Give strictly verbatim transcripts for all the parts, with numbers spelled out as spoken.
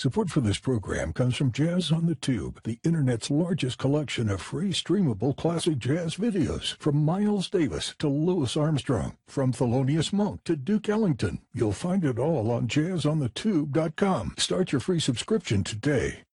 Support for this program comes from Jazz on the Tube, the Internet's largest collection of free streamable classic jazz videos. From Miles Davis to Louis Armstrong, from Thelonious Monk to Duke Ellington. You'll find it all on jazz on the tube dot com. Start your free subscription today.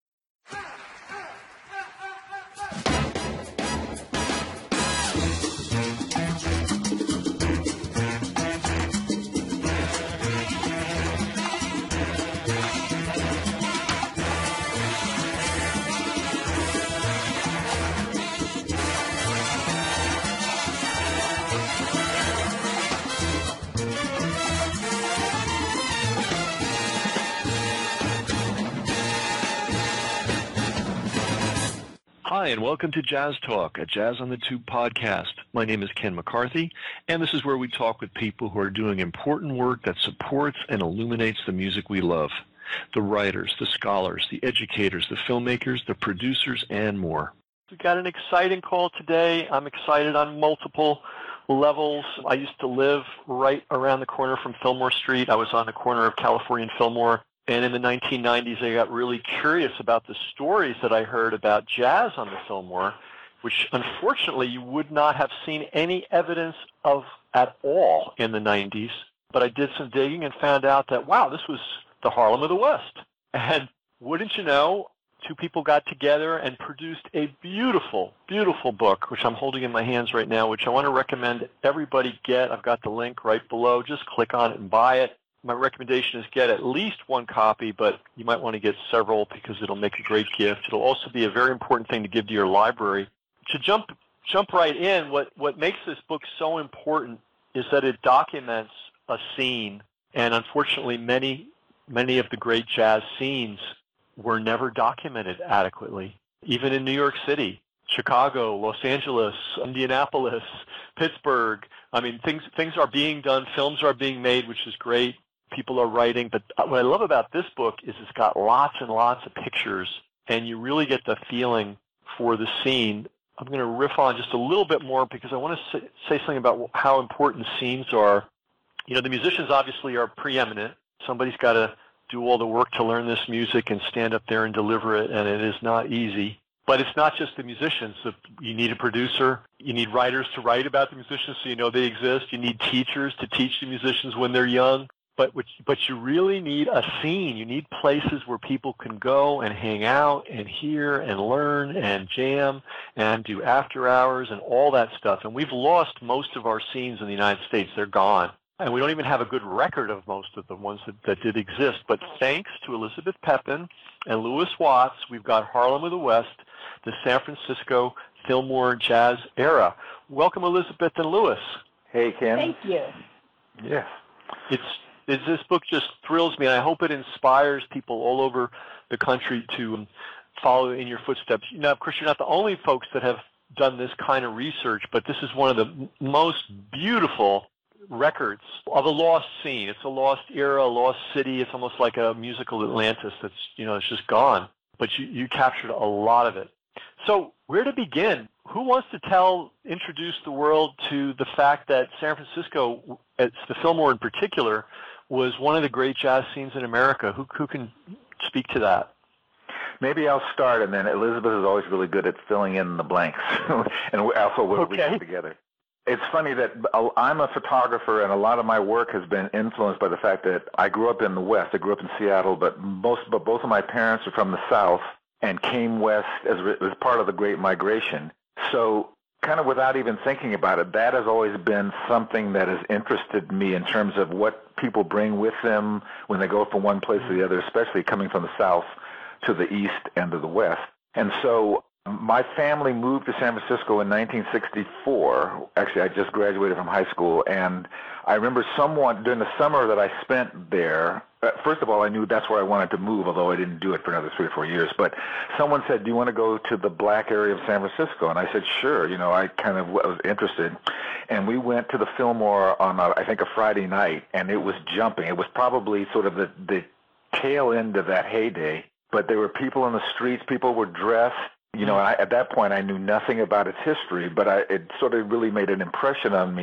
Hi, and welcome to Jazz Talk, a Jazz on the Tube podcast. My name is Ken McCarthy, and this is where we talk with people who are doing important work that supports and illuminates the music we love. The writers, the scholars, the educators, the filmmakers, the producers, and more. We've got an exciting call today. I'm excited on multiple levels. I used to live right around the corner from Fillmore Street. I was on the corner of California and Fillmore. And in the nineteen nineties, I got really curious about the stories that I heard about jazz on the Fillmore, which unfortunately you would not have seen any evidence of at all in the nineties. But I did some digging and found out that, wow, this was the Harlem of the West. And wouldn't you know, two people got together and produced a beautiful, beautiful book, which I'm holding in my hands right now, which I want to recommend everybody get. I've got the link right below. Just click on it and buy it. My recommendation is get at least one copy, but you might want to get several because it'll make a great gift. It'll also be a very important thing to give to your library. To jump jump right in, what, what makes this book so important is that it documents a scene, and unfortunately many, many of the great jazz scenes were never documented adequately, even in New York City, Chicago, Los Angeles, Indianapolis, Pittsburgh. I mean, things things are being done, films are being made, which is great. People are writing, but what I love about this book is it's got lots and lots of pictures, and you really get the feeling for the scene. I'm going to riff on just a little bit more because I want to say, say something about how important scenes are. You know, the musicians obviously are preeminent. Somebody's got to do all the work to learn this music and stand up there and deliver it, and it is not easy. But it's not just the musicians. You need a producer. You need writers to write about the musicians so you know they exist. You need teachers to teach the musicians when they're young. But but you really need a scene. You need places where people can go and hang out and hear and learn and jam and do after hours and all that stuff. And we've lost most of our scenes in the United States. They're gone. And we don't even have a good record of most of the ones that, that did exist. But thanks to Elizabeth Pepin and Louis Watts, we've got Harlem of the West, the San Francisco Fillmore Jazz Era. Welcome, Elizabeth and Louis. Hey, Ken. Thank you. Yes. It's, it's this book just thrills me, and I hope it inspires people all over the country to follow in your footsteps. Now, of course, you're not the only folks that have done this kind of research, but this is one of the most beautiful records of a lost scene. It's a lost era, a lost city. It's almost like a musical Atlantis that's, you know, it's just gone. But you, you captured a lot of it. So where to begin? Who wants to tell, introduce the world to the fact that San Francisco, it's the Fillmore in particular, was one of the great jazz scenes in America? Who, who can speak to that? Maybe I'll start, and then Elizabeth is always really good at filling in the blanks, and also what okay. we put together. It's funny that I'm a photographer, and a lot of my work has been influenced by the fact that I grew up in the West. I grew up in Seattle, but most, but both of my parents are from the South and came west as, as part of the Great Migration. So kind of without even thinking about it, that has always been something that has interested me in terms of what people bring with them when they go from one place to the other, especially coming from the South to the East and to the West. And so my family moved to San Francisco in nineteen sixty-four. Actually, I just graduated from high school, and I remember someone, during the summer that I spent there, uh, first of all, I knew that's where I wanted to move, although I didn't do it for another three or four years, but someone said, do you want to go to the black area of San Francisco? And I said, sure. You know, I kind of was interested. And we went to the Fillmore on, a, I think, a Friday night, and it was jumping. It was probably sort of the, the tail end of that heyday, but there were people in the streets, people were dressed. You know, I, at that point, I knew nothing about its history, but I, it sort of really made an impression on me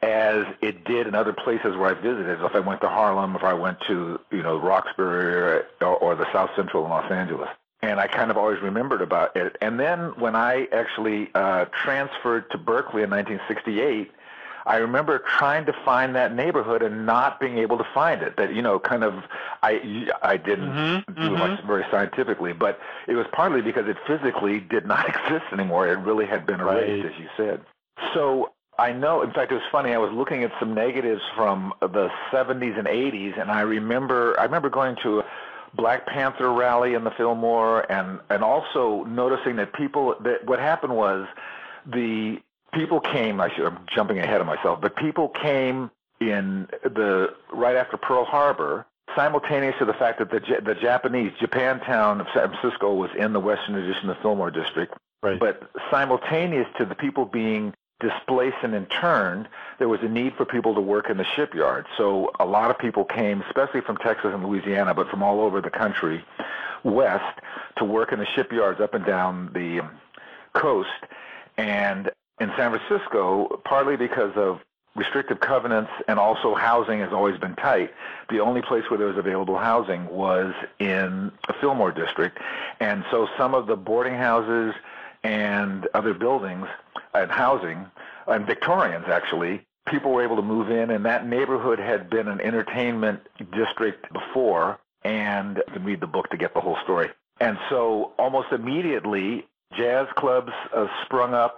as it did in other places where I visited. If I went to Harlem, if I went to, you know, Roxbury or, or the South Central in Los Angeles. And I kind of always remembered about it. And then when I actually uh, transferred to Berkeley in nineteen sixty-eight, I remember trying to find that neighborhood and not being able to find it. That, you know, kind of, I, I didn't mm-hmm, do mm-hmm. much very scientifically, but it was partly because it physically did not exist anymore. It really had been erased, right. as you said. So I know, in fact, it was funny, I was looking at some negatives from the seventies and eighties, and I remember, I remember going to a Black Panther rally in the Fillmore, and, and also noticing that people, that what happened was the people came, I should, I'm jumping ahead of myself, but people came in the, right after Pearl Harbor, simultaneous to the fact that the, the Japanese, Japantown of San Francisco was in the Western Addition of the Fillmore District, right. but simultaneous to the people being displaced and interned, there was a need for people to work in the shipyard. So a lot of people came, especially from Texas and Louisiana, but from all over the country, west, to work in the shipyards up and down the coast. And in San Francisco, partly because of restrictive covenants and also housing has always been tight, the only place where there was available housing was in the Fillmore District. And so some of the boarding houses and other buildings and housing, and Victorians actually, people were able to move in, and that neighborhood had been an entertainment district before, and you can read the book to get the whole story. And so almost immediately, jazz clubs uh, sprung up,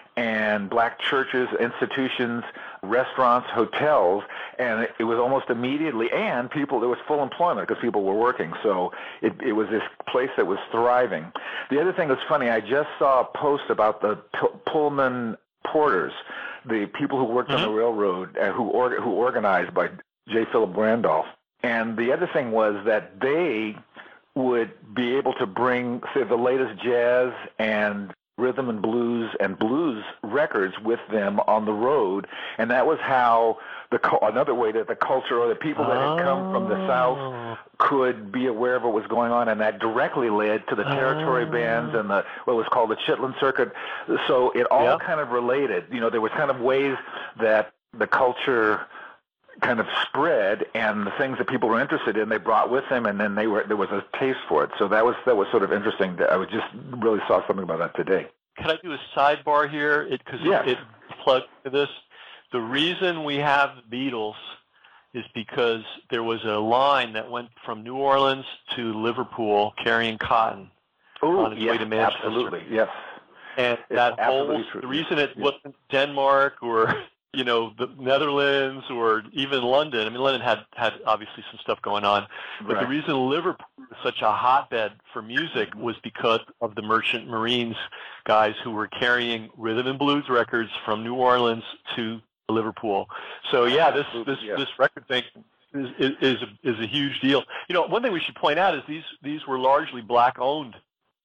and black churches, institutions, restaurants, hotels, and it, it was almost immediately, and people, there was full employment because people were working, so it, it was this place that was thriving. The other thing that's funny, I just saw a post about the P- Pullman porters, the people who worked mm-hmm. on the railroad, uh, who, or, who organized by J. Philip Randolph, and the other thing was that they would be able to bring, say, the latest jazz and rhythm and blues and blues records with them on the road, and that was how the another way that the culture or the people that had come from the South could be aware of what was going on, and that directly led to the territory oh. bands and the what was called the Chitlin Circuit. So it all yeah. kind of related. You know, there was kind of ways that the culture kind of spread, and the things that people were interested in, they brought with them, and then they were there was a taste for it. So that was that was sort of interesting. I was just really saw something about that today. Can I do a sidebar here? Because it, yes. it, it plugs to this. The reason we have the Beatles is because there was a line that went from New Orleans to Liverpool carrying cotton Ooh, on its yes, way to Manchester. Absolutely, yes. And it's that whole true. the reason it yes. wasn't Denmark or you know, the Netherlands or even London. I mean, London had, had obviously some stuff going on. But right. the reason Liverpool was such a hotbed for music was because of the Merchant Marines guys who were carrying rhythm and blues records from New Orleans to Liverpool. So, yeah, this this, yes. this record thing is, is, is, a, is a huge deal. You know, one thing we should point out is these, these were largely black-owned.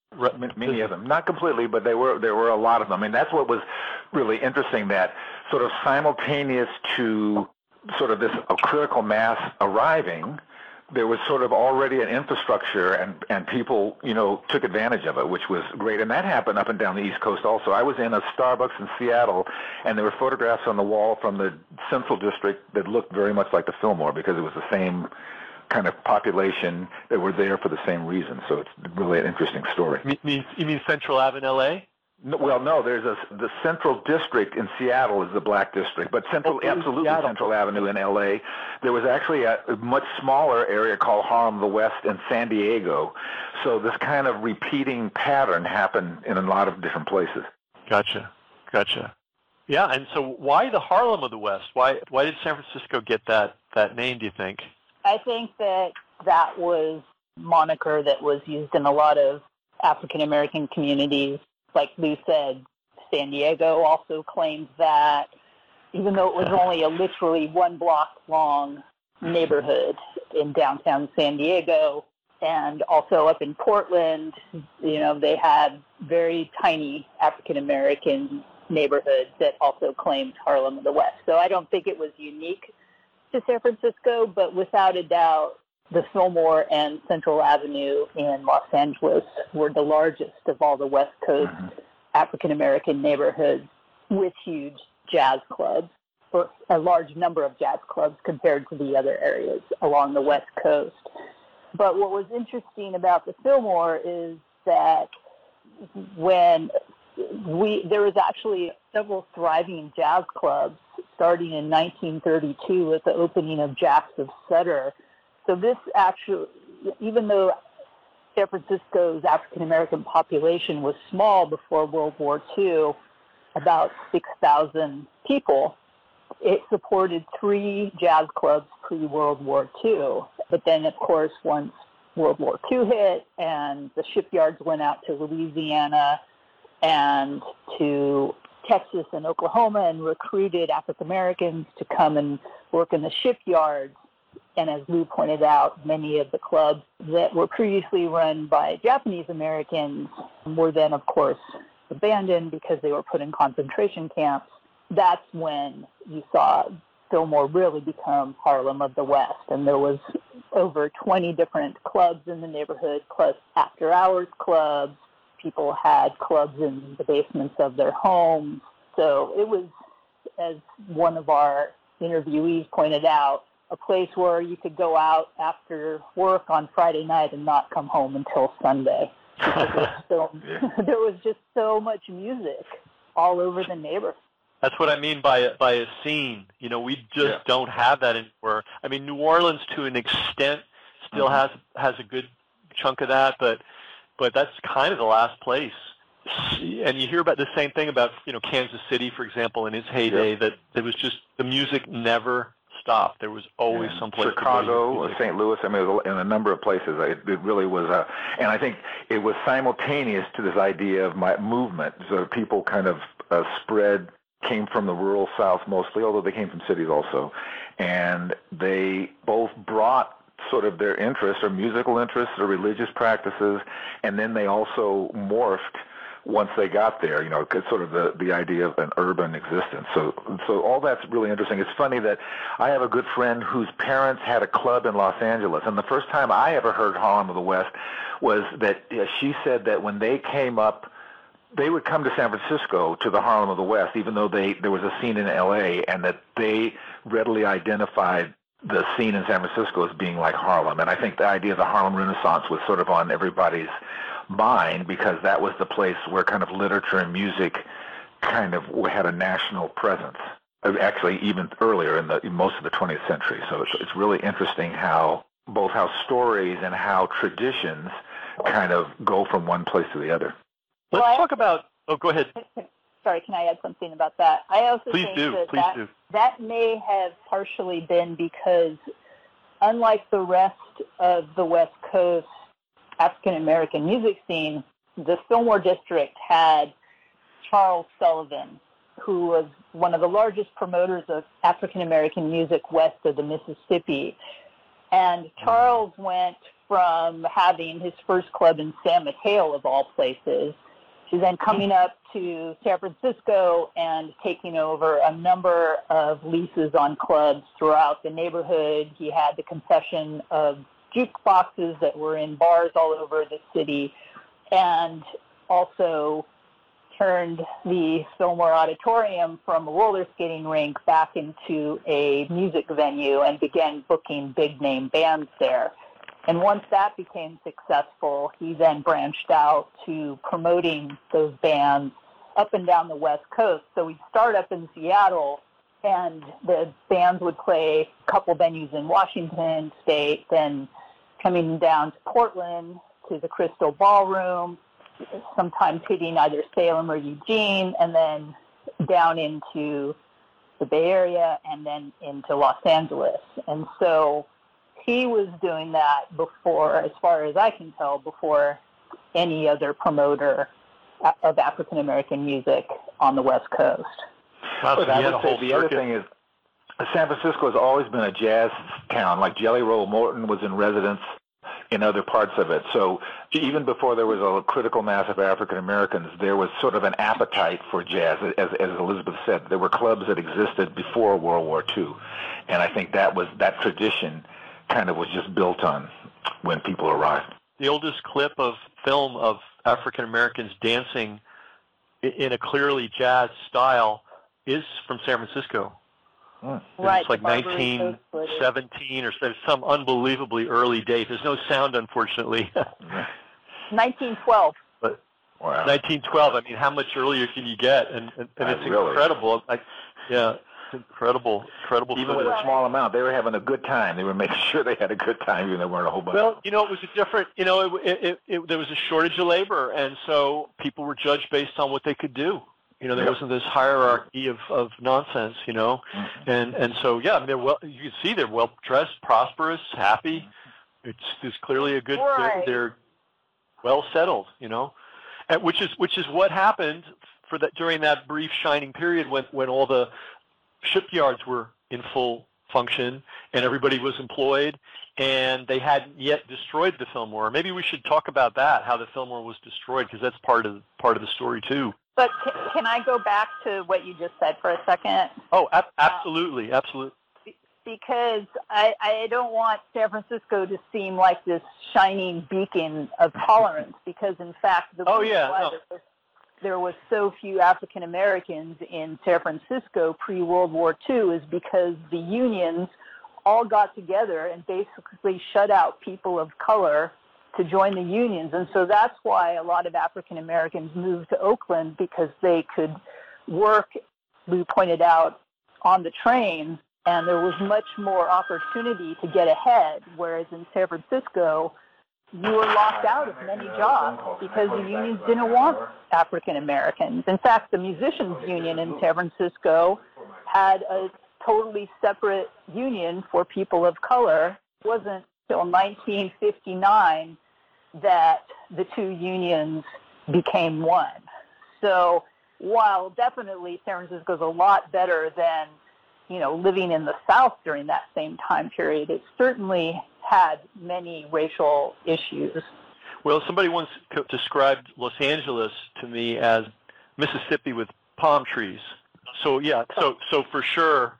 Many of them, not completely, but they were. There were a lot of them. I mean, that's what was really interesting. That sort of simultaneous to sort of this a critical mass arriving, there was sort of already an infrastructure, and and people, you know, took advantage of it, which was great. And that happened up and down the East Coast also. I was in a Starbucks in Seattle, and there were photographs on the wall from the Central District that looked very much like the Fillmore because it was the same kind of population that were there for the same reason. So it's really an interesting story. You mean, you mean Central Ave in L A? No, well, no, there's a, the Central District in Seattle is the black district, but Central, oh, absolutely Seattle. Central Avenue in L A. There was actually a, a much smaller area called Harlem the West in San Diego. So this kind of repeating pattern happened in a lot of different places. Gotcha, gotcha. Yeah, and so why the Harlem of the West? Why why did San Francisco get that, that name, do you think? I think that that was moniker that was used in a lot of African-American communities. Like Lou said, San Diego also claimed that, even though it was only a literally one block long neighborhood in downtown San Diego, and also up in Portland, you know, they had very tiny African-American neighborhoods that also claimed Harlem of the West. So I don't think it was unique to San Francisco, but without a doubt, the Fillmore and Central Avenue in Los Angeles were the largest of all the West Coast mm-hmm. African-American neighborhoods with huge jazz clubs. or a large number of jazz clubs compared to the other areas along the West Coast. But what was interesting about the Fillmore is that when we there was actually several thriving jazz clubs starting in nineteen thirty-two with the opening of Jacks of Sutter. So this actually, even though San Francisco's African-American population was small before World War Two, about six thousand people, it supported three jazz clubs pre-World War Two. But then, of course, once World War Two hit and the shipyards went out to Louisiana and to Texas and Oklahoma and recruited African-Americans to come and work in the shipyards. And as Lou pointed out, many of the clubs that were previously run by Japanese Americans were then, of course, abandoned because they were put in concentration camps. That's when you saw Fillmore really become Harlem of the West. And there was over twenty different clubs in the neighborhood, plus after-hours clubs. People had clubs in the basements of their homes. So it was, as one of our interviewees pointed out, a place where you could go out after work on Friday night and not come home until Sunday. Because there was, so, there was just so much music all over the neighborhood. That's what I mean by by a scene. You know, we just yeah. don't have that anymore. I mean, New Orleans, to an extent, still mm-hmm. has has a good chunk of that, but but that's kind of the last place. And you hear about the same thing about, you know, Kansas City, for example, in its heyday. Yeah. That there was just the music never stopped. There was always yeah. some place. Chicago, or Saint Louis. I mean, it was in a number of places. It, it really was a, and I think it was simultaneous to this idea of my movement. So people kind of uh, spread. Came from the rural South mostly, although they came from cities also. And they both brought sort of their interests, or musical interests, or religious practices, and then they also morphed once they got there, you know, sort of the, the idea of an urban existence. So so all that's really interesting. It's funny that I have a good friend whose parents had a club in Los Angeles, and the first time I ever heard Harlem of the West was that uh, she said that when they came up, they would come to San Francisco to the Harlem of the West, even though they there was a scene in L A, and that they readily identified the scene in San Francisco as being like Harlem. And I think the idea of the Harlem Renaissance was sort of on everybody's mind because that was the place where kind of literature and music kind of had a national presence. Actually, even earlier in the in most of the twentieth century. So it's it's really interesting how both how stories and how traditions kind of go from one place to the other. Let's well, talk about, oh, go ahead. Sorry, can I add something about that? I also Please think do. that Please that, do. that may have partially been because, unlike the rest of the West Coast African-American music scene, the Fillmore District had Charles Sullivan, who was one of the largest promoters of African-American music west of the Mississippi. And Charles went from having his first club in San Mateo, of all places, to then coming up to San Francisco and taking over a number of leases on clubs throughout the neighborhood. He had the concession of jukeboxes that were in bars all over the city, and also turned the Fillmore Auditorium from a roller skating rink back into a music venue and began booking big-name bands there. And once that became successful, he then branched out to promoting those bands up and down the West Coast. So we'd start up in Seattle, and the bands would play a couple venues in Washington State, then coming down to Portland to the Crystal Ballroom, sometimes hitting either Salem or Eugene, and then down into the Bay Area, and then into Los Angeles. And so he was doing that before, as far as I can tell, before any other promoter of African-American music on the West Coast. Wow, so but I would say the other thing is San Francisco has always been a jazz town. Like Jelly Roll Morton was in residence in other parts of it. So even before there was a critical mass of African Americans, there was sort of an appetite for jazz. As, as Elizabeth said, there were clubs that existed before World War Two. And I think that was that tradition kind of was just built on when people arrived. The oldest clip of film of African Americans dancing in a clearly jazz style is from San Francisco. Mm. Right, It's like the Barbary nineteen Coast seventeen or so- some unbelievably early date. There's no sound, unfortunately. nineteen twelve. But Wow. nineteen twelve. I mean, how much earlier can you get? And and, and Uh, it's really? incredible. Like, yeah, it's incredible, incredible. Even footage. with a small amount, they were having a good time. They were making sure they had a good time, even though there weren't a whole bunch. Well, you know, it was a different. You know, it, it, it, it, there was a shortage of labor, and so people were judged based on what they could do. You know, there Yep. wasn't this hierarchy of, of nonsense. You know, Mm-hmm. and and so yeah, I mean, they're well. You can see they're well dressed, prosperous, happy. It's there's clearly a good. Right. They're, they're well settled. You know, and which is which is what happened for that during that brief shining period when when all the shipyards were in full function and everybody was employed, and they hadn't yet destroyed the Fillmore. Maybe we should talk about that, how the Fillmore was destroyed, because that's part of part of the story too. But can, can I go back to what you just said for a second? Oh, ab- absolutely, absolutely. Because I, I don't want San Francisco to seem like this shining beacon of tolerance, because in fact the Oh, reason yeah, why no. there, was, there was so few African Americans in San Francisco pre-World War Two is because the unions all got together and basically shut out people of color to join the unions. And so that's why a lot of African Americans moved to Oakland, because they could work, Lou pointed out, on the train, and there was much more opportunity to get ahead, whereas in San Francisco, you were locked out of many jobs because the unions didn't want African Americans. In fact, the musicians union in San Francisco had a totally separate union for people of color. It wasn't until nineteen fifty-nine that the two unions became one. So while definitely San Francisco is a lot better than, you know, living in the South during that same time period, it certainly had many racial issues. Well, somebody once co- described Los Angeles to me as Mississippi with palm trees. So yeah, so so for sure,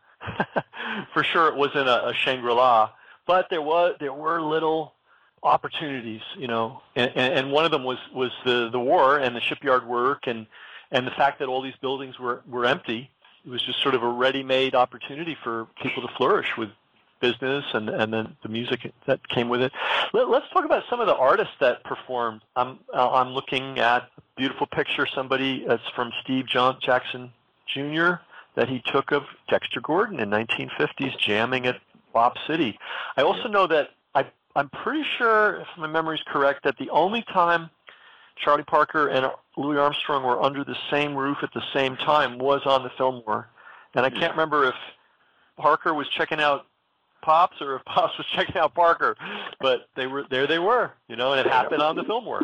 for sure it wasn't a, a Shangri-La, but there was there were little opportunities, you know, and, and one of them was was the the war and the shipyard work and and the fact that all these buildings were were empty. It was just sort of a ready-made opportunity for people to flourish with business and, and then the music that came with it. Let, let's talk about some of the artists that performed. I'm, uh, I'm looking at a beautiful picture, somebody that's from Steve John Jackson Junior that he took of Dexter Gordon in nineteen fifties jamming at Bop City. I also know that I, I'm pretty sure, if my memory is correct, that the only time Charlie Parker and Louis Armstrong were under the same roof at the same time was on the Fillmore. And I can't remember if Parker was checking out Pops or if Pops was checking out Parker, but they were there. They were, you know, and it happened on the Fillmore.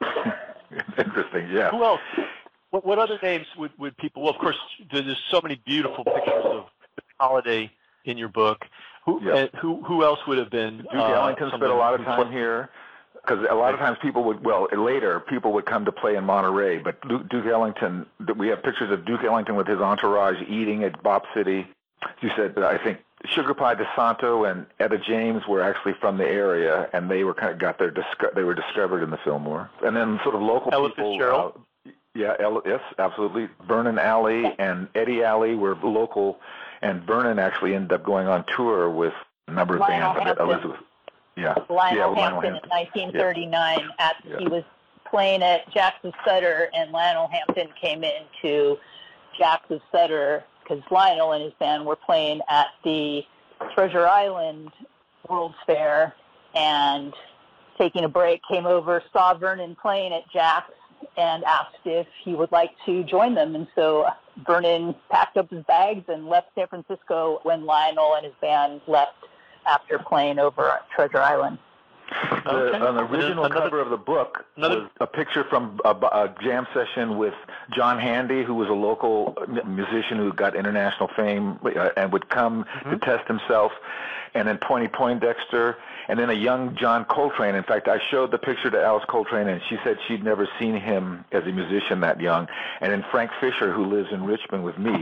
Interesting, yeah. Who else? What, what other names would, would people? Well, of course, there's so many beautiful pictures of Holiday in your book. Who Yep. uh, who who else would have been? Duke uh, Ellington spent a lot of time here, because a lot of times people would, well, later people would come to play in Monterey, but Duke, Duke Ellington, we have pictures of Duke Ellington with his entourage eating at Bop City. You said, I think, Sugar Pie DeSanto and Etta James were actually from the area, and they were kind of got their disco- they were discovered in the Fillmore. And then sort of local Ella people. Fitzgerald? Uh, yeah, Ella, yes, absolutely. Vernon Alley and Eddie Alley were local, and Vernon actually ended up going on tour with a number of Lionel bands. Hampton. Elizabeth. Yeah. Lionel yeah, Hampton Lionel in Hampton. nineteen thirty-nine. At Yeah. he was playing at Jack's of Sutter, and Lionel Hampton came into Jack's of Sutter because Lionel and his band were playing at the Treasure Island World's Fair, and taking a break, came over, saw Vernon playing at Jack's, and asked if he would like to join them. And so Vernon packed up his bags and left San Francisco when Lionel and his band left after playing over at Treasure Island. The, Okay. An original Another- cover of the book another- was a picture from a, a jam session with John Handy, who was a local musician who got international fame uh, and would come Mm-hmm. to test himself, and then Tony Poindexter, and then a young John Coltrane. In fact, I showed the picture to Alice Coltrane, and she said she'd never seen him as a musician that young. And then Frank Fisher, who lives in Richmond with me.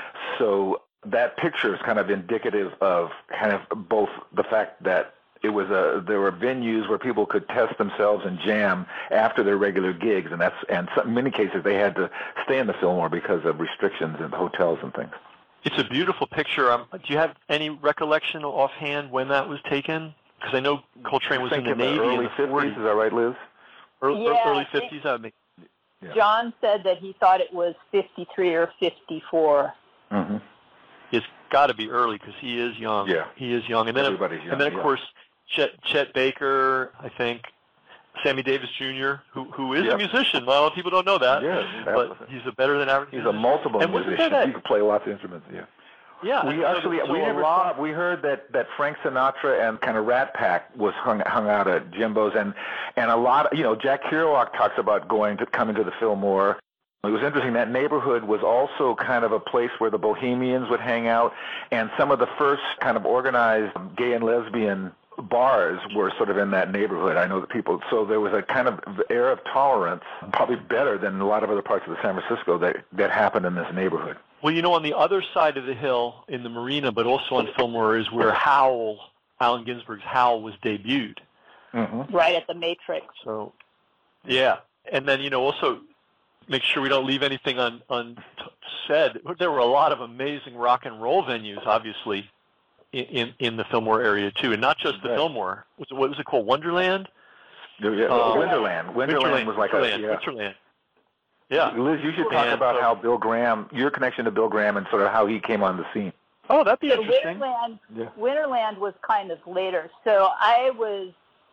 So that picture is kind of indicative of kind of both the fact that it was a there were venues where people could test themselves and jam after their regular gigs, and that's and some, in many cases they had to stay in the Fillmore because of restrictions in hotels and things. It's a beautiful picture. Um, do you have any recollection offhand when that was taken? Because I know Coltrane was in the Navy early in the fifties. forties. Is that right, Liz? Early, Yeah, early fifties. I mean, Yeah. John said that he thought it was fifty-three or fifty-four. Mm-hmm. it's got to be early because he is young. Yeah. He is young, and then Everybody's young, and then of yeah. course Chet, Chet Baker, I think, Sammy Davis Junior, who who is Yep. a musician. A lot of people don't know that, Yes, but absolutely. he's a better than average. He's a musician. multiple And wasn't musician. there that- He can play lots of instruments. Yeah. Yeah, We so actually there- so we a never lot- saw. We heard that, that Frank Sinatra and kind of Rat Pack was hung hung out at Jimbo's, and and a lot of, you know, Jack Kerouac talks about going to coming to the Fillmore. It was interesting. That neighborhood was also kind of a place where the Bohemians would hang out, and some of the first kind of organized gay and lesbian bars were sort of in that neighborhood. I know that people. So there was a kind of air of tolerance, probably better than a lot of other parts of the San Francisco that that happened in this neighborhood. Well, you know, on the other side of the hill in the marina, but also on Fillmore, is where Howl, Allen Ginsberg's Howl, was debuted. Mm-hmm. Right at the Matrix. So, yeah. And then, you know, also make sure we don't leave anything un, unsaid. There were a lot of amazing rock and roll venues, obviously, in, in, in the Fillmore area, too. And not just the Right. Fillmore. Was it, what was it called? Wonderland? Yeah, Uh, Winterland. Winterland was like Winterland, a yeah. Winterland. Yeah. Liz, you should talk And about so- how Bill Graham, your connection to Bill Graham, and sort of how he came on the scene. Oh, that'd be So interesting. Winterland, Yeah. Winterland was kind of later. So I was,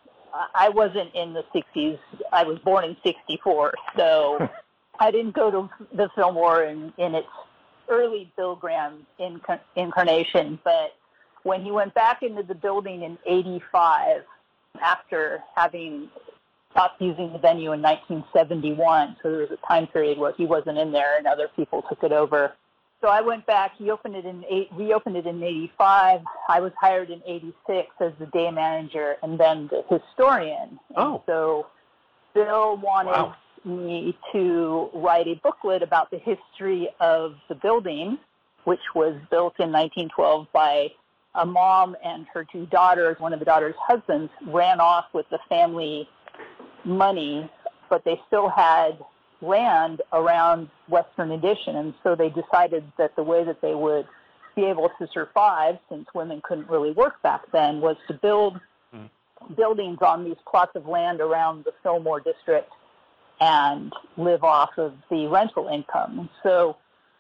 I wasn't in the sixties. I was born in sixty-four, so I didn't go to the Fillmore in, in its early Bill Graham inc- incarnation. But when he went back into the building in eighty-five, after having stopped using the venue in nineteen seventy-one, so there was a time period where he wasn't in there and other people took it over. So I went back. He opened it in eight. We opened it in eighty-five. I was hired in eighty-six as the day manager and then the historian. And Oh. so Bill wanted Wow. me to write a booklet about the history of the building, which was built in nineteen twelve by a mom and her two daughters. One of the daughters' husbands ran off with the family money, but they still had land around Western Addition, and so they decided that the way that they would be able to survive, since women couldn't really work back then, was to build Mm. buildings on these plots of land around the Fillmore district and live off of the rental income. So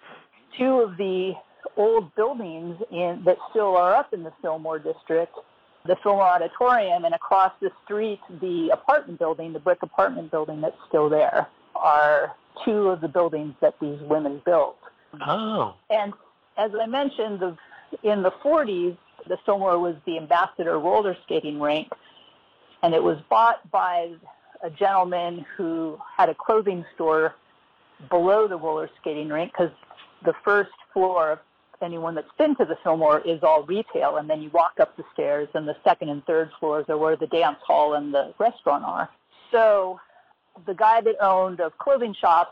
two of the old buildings in that still are up in the Fillmore district, the Fillmore Auditorium, and across the street, the apartment building, the brick apartment building that's still there, are two of the buildings that these women built. Oh. And as I mentioned, the, in the forties, the Fillmore was the Ambassador roller skating rink, and it was bought by a gentleman who had a clothing store below the roller skating rink, because the first floor, anyone that's been to the Fillmore, is all retail, and then you walk up the stairs, and the second and third floors are where the dance hall and the restaurant are. So the guy that owned a clothing shop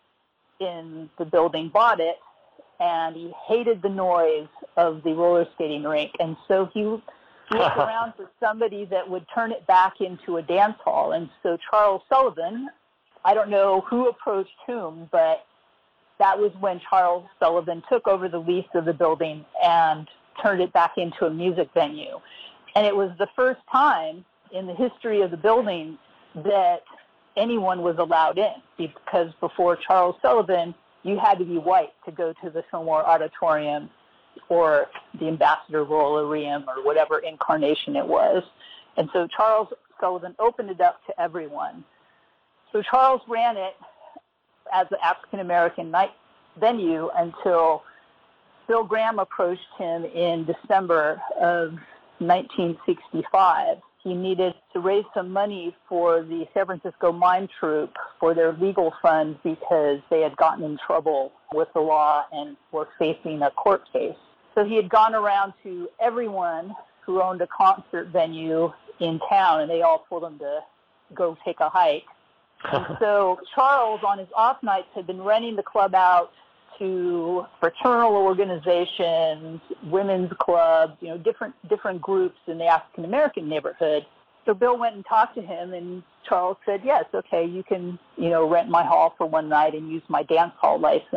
in the building bought it, and he hated the noise of the roller skating rink, and so he looked around for somebody that would turn it back into a dance hall. And so Charles Sullivan, I don't know who approached whom, but that was when Charles Sullivan took over the lease of the building and turned it back into a music venue. And it was the first time in the history of the building that anyone was allowed in, because before Charles Sullivan, you had to be white to go to the Fillmore Auditorium or the Ambassador Rollerium or whatever incarnation it was. And so Charles Sullivan opened it up to everyone. So Charles ran it as an African-American night venue until Bill Graham approached him in December of nineteen sixty-five. He needed to raise some money for the San Francisco Mime Troupe for their legal fund because they had gotten in trouble with the law and were facing a court case. So he had gone around to everyone who owned a concert venue in town, and they all told him to go take a hike. And so Charles, on his off nights, had been renting the club out to fraternal organizations, women's clubs, you know, different different groups in the African American neighborhood. So Bill went and talked to him, and Charles said, yes, okay, you can, you know, rent my hall for one night and use my dance hall license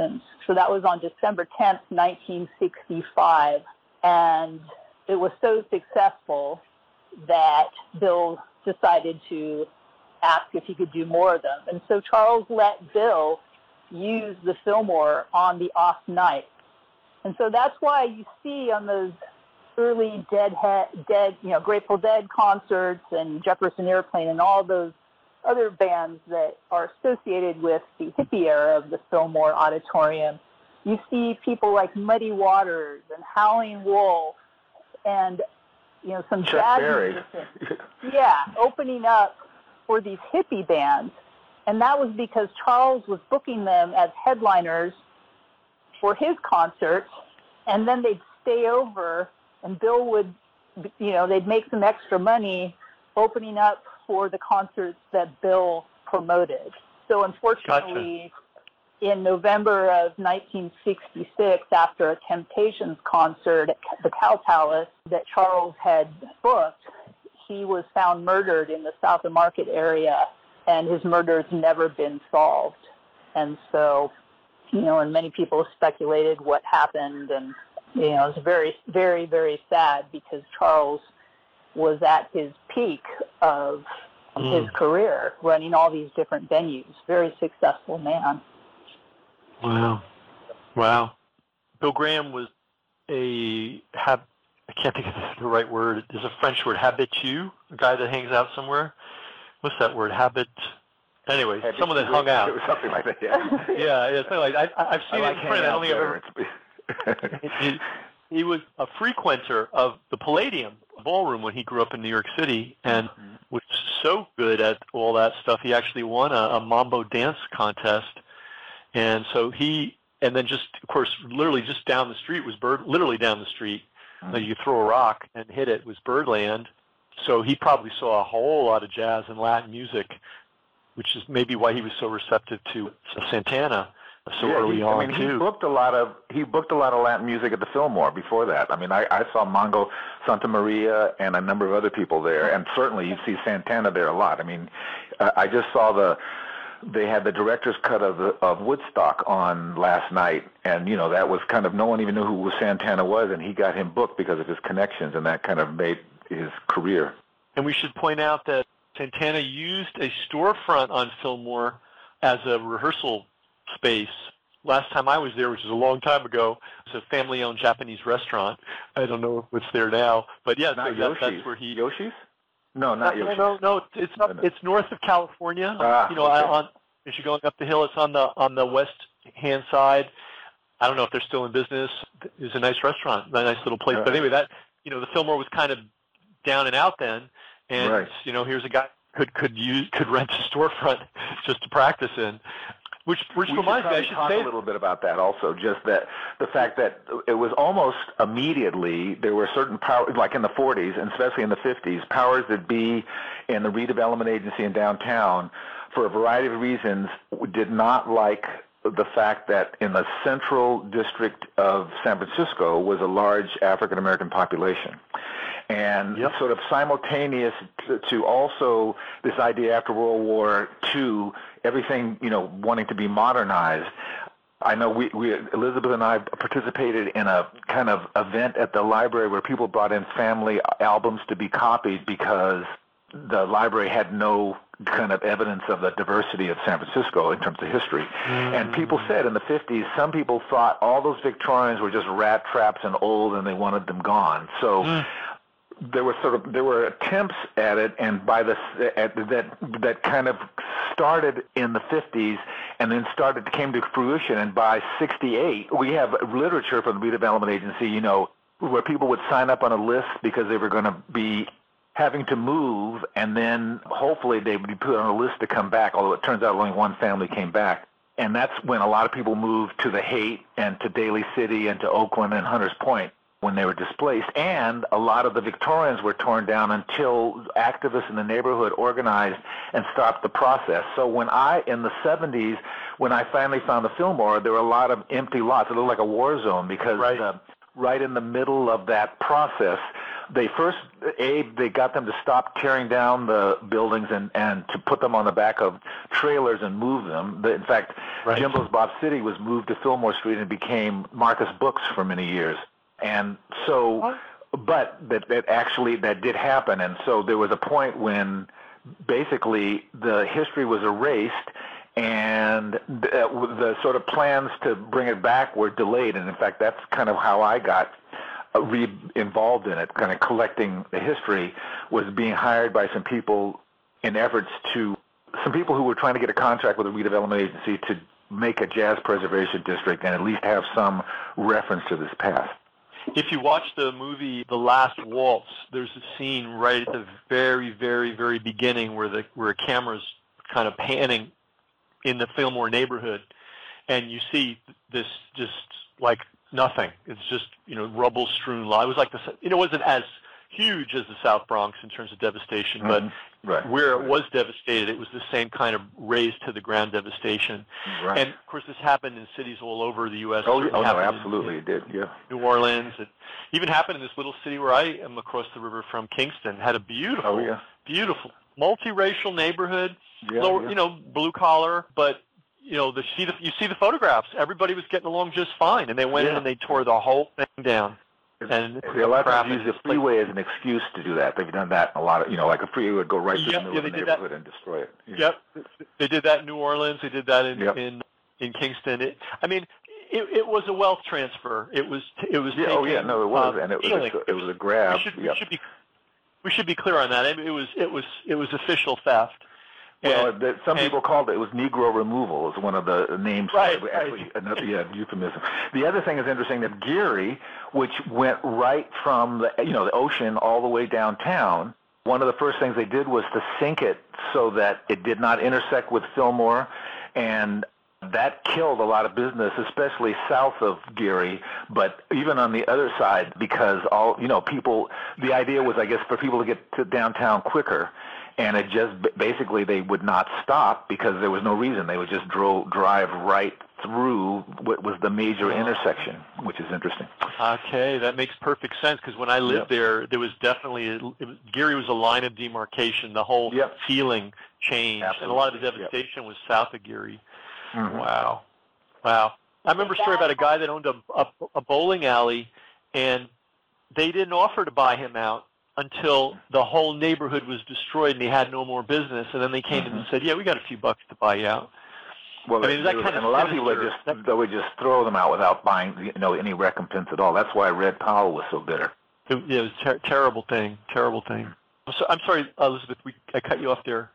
So that was on December tenth, nineteen sixty-five. And it was so successful that Bill decided to ask if he could do more of them. And so Charles let Bill use the Fillmore on the off night. And so that's why you see on those early Dead, Dead, you know, Grateful Dead concerts and Jefferson Airplane and all those other bands that are associated with the hippie era of the Fillmore Auditorium. You see people like Muddy Waters and Howlin' Wolf and, you know, some Chuck jazz Berry. musicians. Yeah, opening up for these hippie bands. And that was because Charles was booking them as headliners for his concerts, and then they'd stay over, and Bill would, you know, they'd make some extra money opening up for the concerts that Bill promoted. So unfortunately, gotcha. In November of nineteen sixty-six, after a Temptations concert at the Cow Palace that Charles had booked, he was found murdered in the South of Market area, and his murder has never been solved. And so, you know, and many people speculated what happened, and, you know, it's very, very, very sad because Charles was at his peak of mm. his career, running all these different venues. Very successful man. Wow. Wow. Bill Graham was a, hab, I can't think of the right word. There's a French word, habitu, a guy that hangs out somewhere. What's that word? Habit. Anyway, Habit someone that hung out. Something like that, yeah. yeah, yeah, something like that. I, I've seen I like it in print. I don't think I've ever. he, he was a frequenter of the Palladium Ballroom when he grew up in New York City, and mm-hmm. was so good at all that stuff. He actually won a, a mambo dance contest, and so he, and then just, of course, literally just down the street was Bird. Literally down the street, mm-hmm. you could throw a rock and hit it, was Birdland. So he probably saw a whole lot of jazz and Latin music, which is maybe why he was so receptive to Santana so yeah, early he, on I mean, too. He booked a lot of he booked a lot of Latin music at the Fillmore before that. I mean, I, I saw Mongo Santa Maria and a number of other people there, and certainly you see Santana there a lot. I mean, uh, I just saw the they had the director's cut of the, of Woodstock on last night, and you know that was kind of no one even knew who Santana was, and he got him booked because of his connections, and that kind of made his career. And we should point out that Santana used a storefront on Fillmore as a rehearsal space. Last time I was there, which was a long time ago, it was a family-owned Japanese restaurant. I don't know what's there now, but yeah, not so that, that's where he. Yoshi's? No, not no, Yoshi's. No, no, no. It's up, it's north of California. Ah, you know, okay. on as you're going up the hill, it's on the on the west hand side. I don't know if they're still in business. It's a nice restaurant, a nice little place. Right. But anyway, that you know, the Fillmore was kind of down and out then, and right. you know, here's a guy could could use could rent a storefront just to practice in. Which, which we reminds me, I should talk say a little bit about that also. Just that the fact that it was almost immediately there were certain powers, like in the forties and especially in the fifties, powers that be in the redevelopment agency in downtown, for a variety of reasons, did not like the fact that in the central district of San Francisco was a large African American population. And yep. sort of simultaneous to, to also this idea after World War Two, everything, you know, wanting to be modernized. I know we, we, Elizabeth and I participated in a kind of event at the library where people brought in family albums to be copied because the library had no kind of evidence of the diversity of San Francisco in terms of history. Mm. And people said in the fifties, some people thought all those Victorians were just rat traps and old and they wanted them gone. So mm. there were sort of there were attempts at it, and by the at, that that kind of started in the fifties, and then started came to fruition. And by sixty-eight, we have literature from the redevelopment agency, you know, where people would sign up on a list because they were going to be having to move, and then hopefully they would be put on a list to come back. Although it turns out only one family came back, and that's when a lot of people moved to the Haight and to Daly City and to Oakland and Hunters Point when they were displaced, and a lot of the Victorians were torn down until activists in the neighborhood organized and stopped the process. So when I, in the seventies, when I finally found the Fillmore, there were a lot of empty lots. It looked like a war zone because right, uh, right in the middle of that process, they first, Abe, they got them to stop tearing down the buildings and, and to put them on the back of trailers and move them. In fact, Right. Jimbo's Bob City was moved to Fillmore Street and became Marcus Books for many years. And so, but that, that actually, that did happen. And so there was a point when basically the history was erased, and the, the sort of plans to bring it back were delayed. And in fact, that's kind of how I got re involved in it, kind of collecting the history, was being hired by some people in efforts to, some people who were trying to get a contract with a redevelopment agency to make a jazz preservation district and at least have some reference to this past. If you watch the movie The Last Waltz, there's a scene right at the very, very, very beginning where the where a camera's kind of panning in the Fillmore neighborhood, and you see this just like nothing. It's just, you know, rubble-strewn lot. It was like the, you know, it wasn't as huge as the South Bronx in terms of devastation, but mm-hmm. right. where right. it was devastated, it was the same kind of raised to the ground devastation. Right. And of course, this happened in cities all over the U S Oh, oh no, happened absolutely, in, it did. Yeah, New Orleans. It even happened in this little city where I am across the river from, Kingston. Had a beautiful, oh, yeah. beautiful multiracial neighborhood. Yeah, lower, yeah. you know, blue collar, but you know, the, see the, you see the photographs. Everybody was getting along just fine, and they went yeah. in and they tore the whole thing down. And a lot of times use the freeway as an excuse to do that. They've done that a lot of, you know, like a freeway would go right through yep, the middle yeah, of the neighborhood and destroy it. Yeah. Yep, they did that in New Orleans. They did that in yep. in, in Kingston. It, I mean, it, it was a wealth transfer. It was it was. Yeah, taking, oh yeah, no, it was, um, and it was feeling. a, it was a grab. We should, yep. we should be we should be clear on that. I mean, it was it was it was official theft. Well, and, that some and, people called it, it was Negro removal, is one of the names. Right, actually, right. Another, yeah, euphemism. The other thing is interesting that Geary, which went right from the, you know, the ocean all the way downtown, one of the first things they did was to sink it so that it did not intersect with Fillmore, and that killed a lot of business, especially south of Geary, but even on the other side, because all, you know, people, the idea was, I guess, for people to get to downtown quicker. And it just, basically, they would not stop because there was no reason. They would just drove, drive right through what was the major intersection, which is interesting. Okay, that makes perfect sense, because when I lived yep. there, there was definitely, a, it was, Geary was a line of demarcation. The whole yep. feeling changed, Absolutely. and a lot of the devastation yep. was south of Geary. Mm-hmm. Wow. Wow. I remember a story about a guy that owned a, a, a bowling alley, and they didn't offer to buy him out until the whole neighborhood was destroyed and he had no more business, and then they came mm-hmm. to him and said, "Yeah, we got a few bucks to buy you out." Well, I mean, that was, kind and of a lot of people would just they would just throw them out without buying, you know, any recompense at all. That's why Red Powell was so bitter. It, yeah, it was a ter terrible thing, terrible thing. So, I'm sorry, Elizabeth, we, I cut you off there.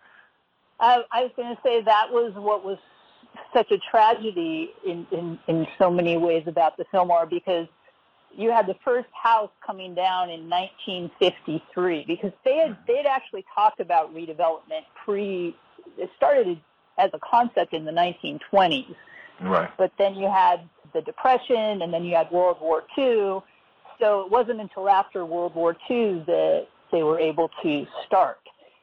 I, I was going to say that was what was such a tragedy in, in, in so many ways about the Fillmore, because you had the first house coming down in nineteen fifty-three, because they had they had actually talked about redevelopment pre. It started as a concept in the nineteen twenties, right? But then you had the Depression, and then you had World War Two. So it wasn't until after World War Two that they were able to start.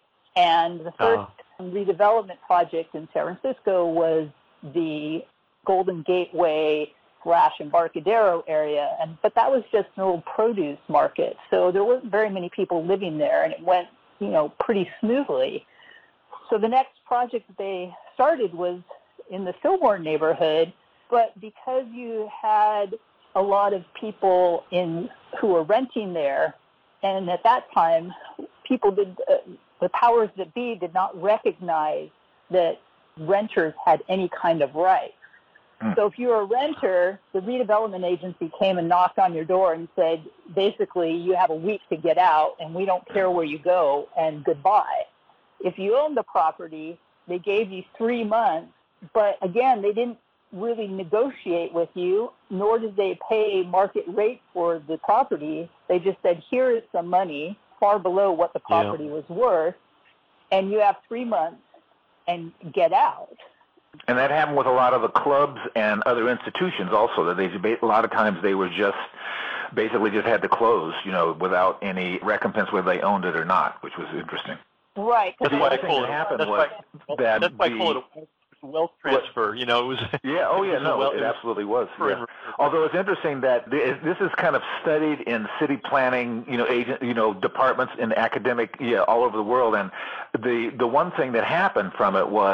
And the first uh-huh. redevelopment project in San Francisco was the Golden Gateway slash Embarcadero area, and but that was just an old produce market, so there wasn't very many people living there, and it went, you know, pretty smoothly. So the next project that they started was in the Fillmore neighborhood, but because you had a lot of people in who were renting there, and at that time, people did uh, the powers that be did not recognize that renters had any kind of right. So if you were a renter, the redevelopment agency came and knocked on your door and said, basically, you have a week to get out, and we don't care where you go, and goodbye. If you owned the property, they gave you three months, but again, they didn't really negotiate with you, nor did they pay market rate for the property. They just said, here is some money, far below what the property yeah. was worth, and you have three months and get out. And that happened with a lot of the clubs and other institutions also, that they, a lot of times they were just, basically just had to close, you know, without any recompense whether they owned it or not, which was interesting. Right. That's why I call it, happened that's was why, that that's why the, I call it a wealth transfer, you know. It was, yeah, oh yeah, no, well, it, it absolutely was. was yeah. Although it's interesting that this is kind of studied in city planning, you know, agent, you know, departments in academic, yeah, all over the world. And the the one thing that happened from it was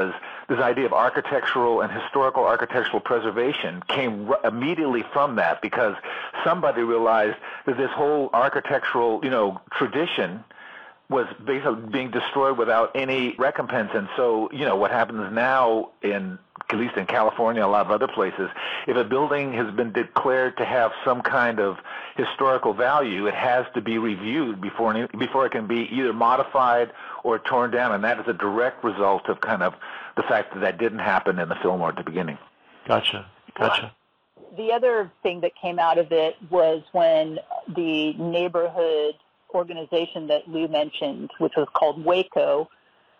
this idea of architectural and historical architectural preservation came r- immediately from that, because somebody realized that this whole architectural, you know, tradition was basically being destroyed without any recompense. And so, you know, what happens now in, at least in California, a lot of other places, if a building has been declared to have some kind of historical value, it has to be reviewed before before it can be either modified or torn down. And that is a direct result of kind of the fact that that didn't happen in the Fillmore at the beginning. Gotcha. Gotcha. The other thing that came out of it was when the neighborhood organization that Lou mentioned, which was called Waco,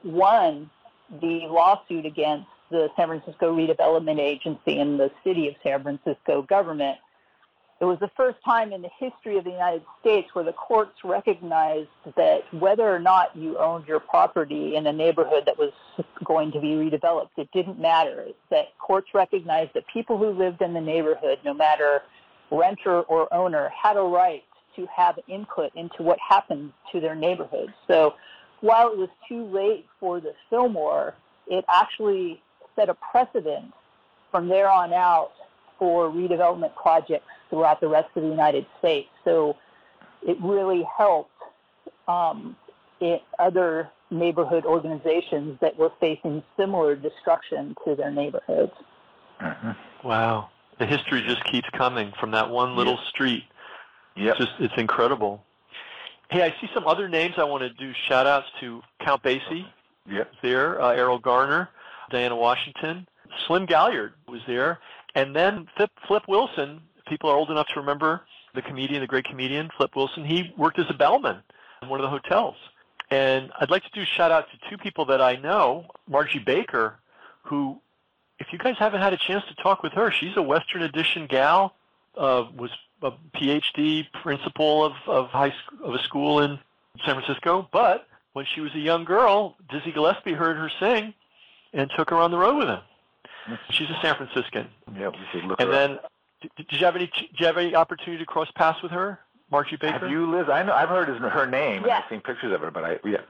won the lawsuit against the San Francisco Redevelopment Agency and the city of San Francisco government. It was the first time in the history of the United States where the courts recognized that whether or not you owned your property in a neighborhood that was going to be redeveloped, it didn't matter. That courts recognized that people who lived in the neighborhood, no matter renter or owner, had a right to have input into what happened to their neighborhood. So while it was too late for the Fillmore, it actually set a precedent from there on out for redevelopment projects throughout the rest of the United States. So it really helped um, it, other neighborhood organizations that were facing similar destruction to their neighborhoods. Mm-hmm. Wow. The history just keeps coming from that one little Yep. street. Yep. It's just, it's incredible. Hey, I see some other names. I want to do shout-outs to Count Basie. Yep. There, uh, Errol Garner, Diana Washington, Slim Galliard was there, and then Flip, Flip Wilson. People are old enough to remember the comedian, the great comedian, Flip Wilson. He worked as a bellman in one of the hotels. And I'd like to do a shout-out to two people that I know, Margie Baker, who, if you guys haven't had a chance to talk with her, she's a Western Addition gal, uh, was a P H D principal of, of, high sc- of a school in San Francisco. But when she was a young girl, Dizzy Gillespie heard her sing and took her on the road with him. She's a San Franciscan. Yep. You should look And her then, up. did, did you have any? Did you have any opportunity to cross paths with her, Margie Baker? Have you, Liz? I know I've heard his, her name, Yeah. and I've seen pictures of her, but I yeah.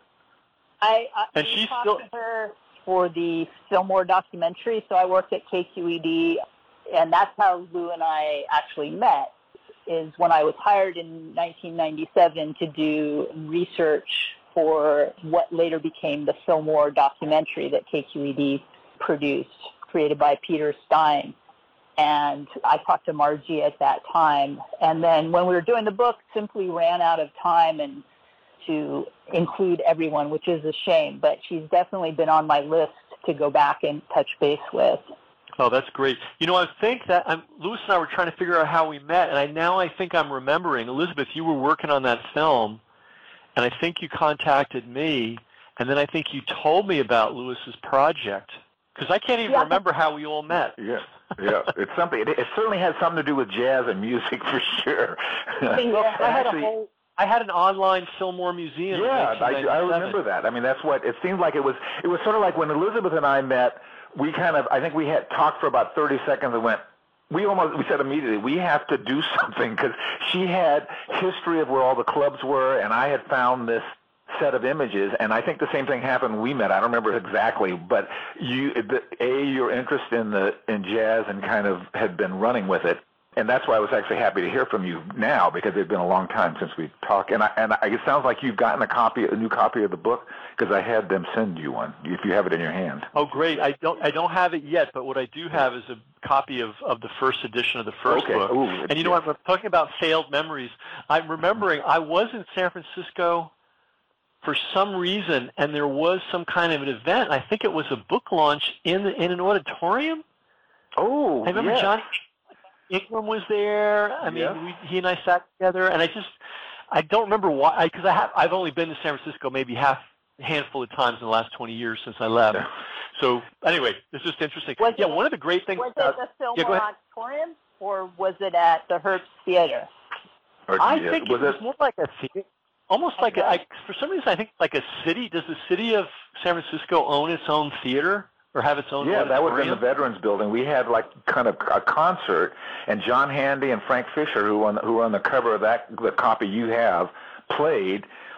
I, I And we she's talked still- to her for the Fillmore documentary, so I worked at K Q E D, and that's how Lou and I actually met, is when I was hired in nineteen ninety-seven to do research for what later became the Fillmore documentary that K Q E D produced, created by Peter Stein. And I talked to Margie at that time. And then when we were doing the book, simply ran out of time and to include everyone, which is a shame. But she's definitely been on my list to go back and touch base with. Oh, that's great. You know, I think that I'm, Louis and I were trying to figure out how we met, and I now I think I'm remembering. Elizabeth, you were working on that film, and I think you contacted me, and then I think you told me about Louis's project, because I can't even Yeah. remember how we all met. Yeah, yeah. It's something. It, it certainly has something to do with jazz and music for sure. Yeah, I had Actually, a whole, I had an online Fillmore museum. Yeah, in I, I nineteen ninety-seven. remember that. I mean, that's what it seemed like. It was. It was sort of like when Elizabeth and I met. We kind of. I think we had talked for about thirty seconds and went. We almost. We said immediately we have to do something, because she had history of where all the clubs were, and I had found this set of images, and I think the same thing happened when we met. I don't remember exactly, but you, the, a, your interest in the in jazz and kind of had been running with it, and that's why I was actually happy to hear from you now, because it's been a long time since we talked. And I, and I, it sounds like you've gotten a copy, a new copy of the book, because I had them send you one if you have it in your hand. Oh, great! I don't. I don't have it yet, but what I do have is a copy of, of the first edition of the first Okay. book. Ooh, and you know yeah. what? I'm talking about failed memories. I'm remembering I was in San Francisco for some reason, and there was some kind of an event. I think it was a book launch in the, in an auditorium. Oh, I remember yes. Johnny Ingram was there. I mean, Yeah. we, he and I sat together, and I just I don't remember why, because I, I have I've only been to San Francisco maybe half a handful of times in the last twenty years since I left. So anyway, it's just interesting. Was yeah, it- one of the great things Was about it the yeah, go Fillmore ahead. Auditorium, or was it at the Herbst Theater? Or, I yeah, think was it was more like a theater, almost like a, I, for some reason I think like a city. Does the city of San Francisco own its own theater or have its own Yeah, that was in the auditorium? Veterans Building. We had like kind of a concert, and John Handy and Frank Fisher, who on who were on the cover of that the copy you have, played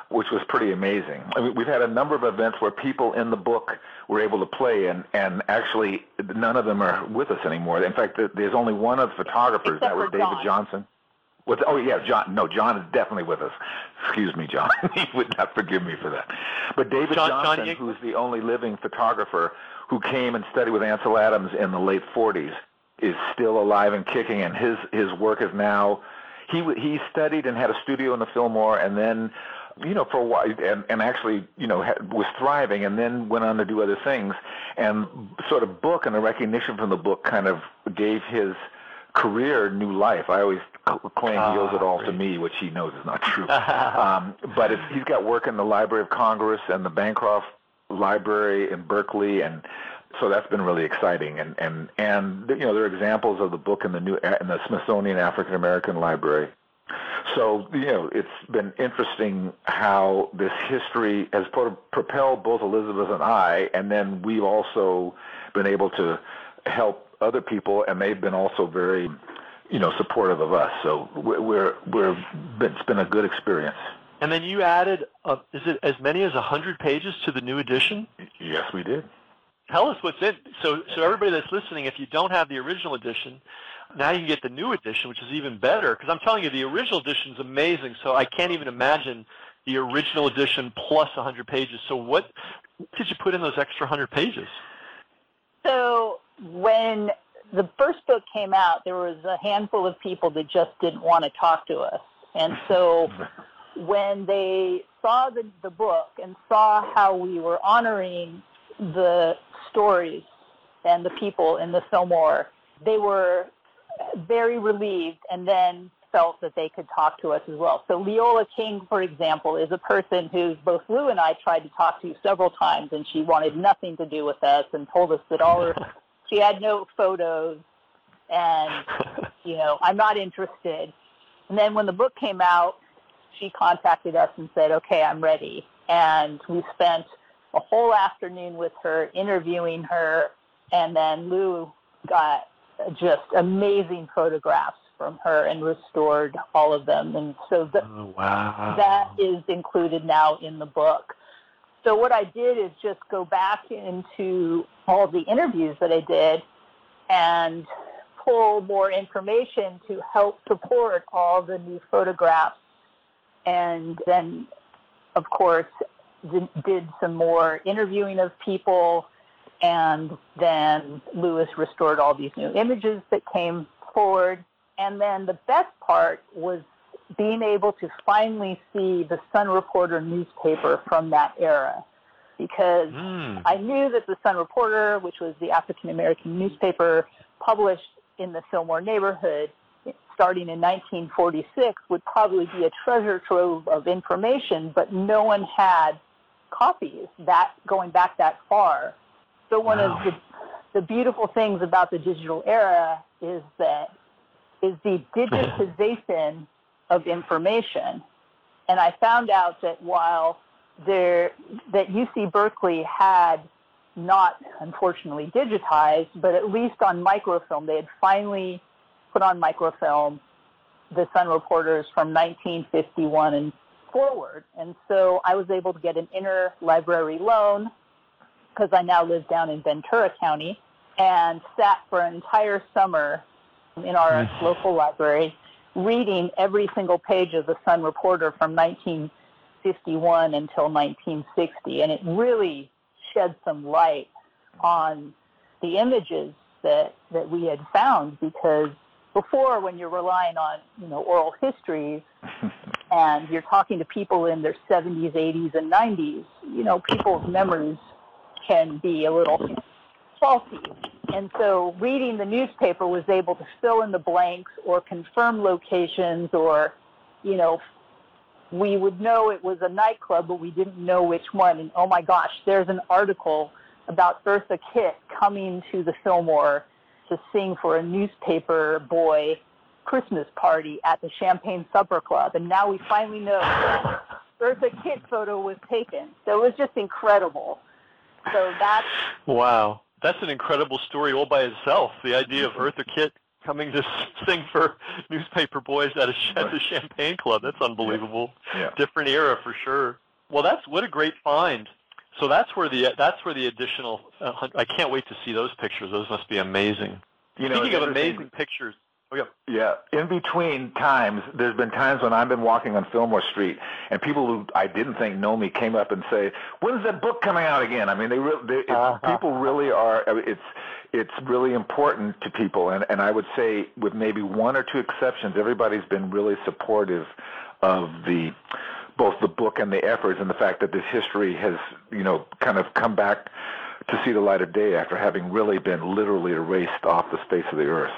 which was pretty amazing. I mean, we've had a number of events where people in the book were able to play, and, and actually none of them are with us anymore. In fact, there's only one of the photographers. Except that was for David John. Johnson. With, oh, yeah, John. No, John is definitely with us. Excuse me, John. He would not forgive me for that. But David John, Johnson, John, who's the only living photographer who came and studied with Ansel Adams in the late forties, is still alive and kicking, and his, his work is now... He he studied and had a studio in the Fillmore, and then, you know, for a while, and, and actually, you know, had, was thriving, and then went on to do other things. And sort of book and the recognition from the book kind of gave his career new life. I always claim he owes it all to me, which he knows is not true. um, but it's, he's got work in the Library of Congress and the Bancroft Library in Berkeley, and so that's been really exciting, and, and, and you know, there are examples of the book in the new in the Smithsonian African American Library. So, you know, it's been interesting how this history has pro- propelled both Elizabeth and I, and then we've also been able to help other people, and they've been also very, you know, supportive of us. So we're we're it's been a good experience. And then you added, uh, is it as many as one hundred pages to the new edition? Yes, we did. Tell us what's in. So, so everybody that's listening, if you don't have the original edition, now you can get the new edition, which is even better. Because I'm telling you, the original edition is amazing. So I can't even imagine the original edition plus one hundred pages. So what did you put in those extra one hundred pages? So when the first book came out, there was a handful of people that just didn't want to talk to us. And so when they saw the, the book and saw how we were honoring the stories and the people in the Fillmore, they were very relieved and then felt that they could talk to us as well. So Leola King, for example, is a person who both Lou and I tried to talk to several times, and she wanted nothing to do with us and told us that all her, she had no photos, and, you know, I'm not interested. And then when the book came out, she contacted us and said, okay, I'm ready. And we spent a whole afternoon with her, interviewing her, and then Lou got just amazing photographs from her and restored all of them. And so the, oh, wow. that is included now in the book. So what I did is just go back into all the interviews that I did and pull more information to help support all the new photographs. And then, of course, did some more interviewing of people, and then Lewis restored all these new images that came forward. And then the best part was being able to finally see the Sun Reporter newspaper from that era, because mm. I knew that the Sun Reporter, which was the African-American newspaper published in the Fillmore neighborhood starting in nineteen forty-six, would probably be a treasure trove of information, but no one had copies that going back that far. So one wow. of the, the beautiful things about the digital era is that is the digitization of information. And I found out that while there that U C Berkeley had not unfortunately digitized, but at least on microfilm, they had finally put on microfilm the Sun Reporters from nineteen fifty-one and forward. And so I was able to get an interlibrary loan, because I now live down in Ventura County, and sat for an entire summer in our mm. local library reading every single page of the Sun Reporter from nineteen fifty-one until nineteen sixty. And it really shed some light on the images that, that we had found, because before, when you're relying on, you know, oral histories and you're talking to people in their seventies, eighties, and nineties, you know, people's memories can be a little faulty. And so reading the newspaper was able to fill in the blanks or confirm locations, or, you know, we would know it was a nightclub, but we didn't know which one. And, oh, my gosh, there's an article about Eartha Kitt coming to the Fillmore to sing for a newspaper boy Christmas party at the Champagne Supper Club. And now we finally know that Eartha Kitt photo was taken. So it was just incredible. So that's... Wow. That's an incredible story all by itself, the idea of Eartha Kitt coming to sing for Newspaper Boys at, a, at the Champagne Club. That's unbelievable. Yeah. Different era for sure. Well, that's what a great find. So that's where the that's where the additional. Uh, I can't wait to see those pictures. Those must be amazing. You know, Speaking of amazing pictures. Oh, yeah. Yeah. In between times, there's been times when I've been walking on Fillmore Street, and people who I didn't think know me came up and say, "When's that book coming out again?" I mean, they, re- they uh-huh. people really are. I mean, it's it's really important to people, and and I would say, with maybe one or two exceptions, everybody's been really supportive of the both the book and the efforts, and the fact that this history has, you know, kind of come back to see the light of day after having really been literally erased off the face of the earth.